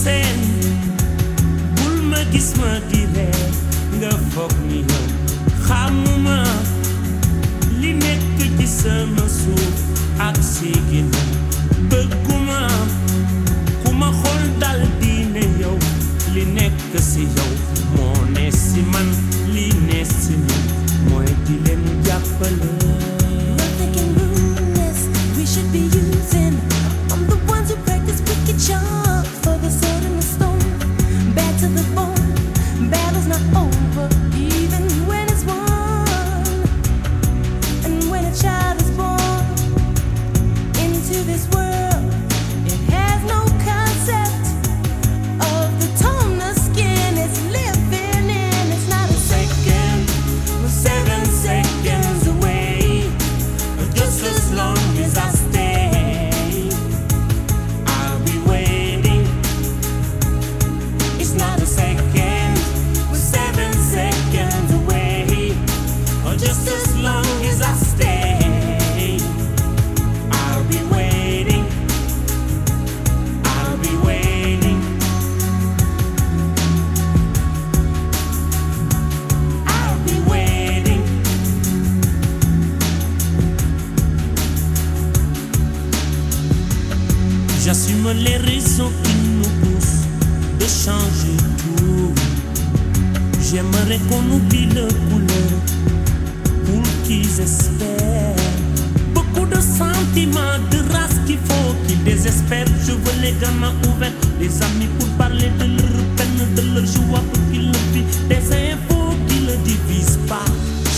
seen bul ma gis ma di ree nga foog ni yow xamuma li nekk ci sama suuf ak si ginnaaw bëgguma ku ma xool dal di ne yow li nekk si yow moo ne si man li ne si man mooy di leen jàppale. Nothing can ruin this. We should be using. I'm the ones who practice wicked charms for the sword and the stone. Bad to the bone. Battle's not over, even when it's won. And when a child is born into this world, it has no concept of the tone the skin is living in. It's not a second, we're 7 seconds away. Just as long as I stay, I'll be waiting. It's not a second, we're 7 seconds away. Or just as long as I stay, I'll be waiting. I'll be waiting. I'll be waiting. J'assume les raisons qui nous poussent de changer tout. J'aimerais qu'on oublie le couleur pour qu'ils espèrent. Beaucoup de sentiments, de race qu'il faut qu'ils désespèrent. Je veux les gamins ouverts, les amis pour parler de leur peine, de leur joie pour qu'ils le vivent. Des infos qui ne divisent pas.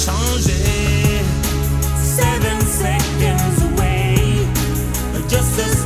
Changer. 7 seconds away. Just as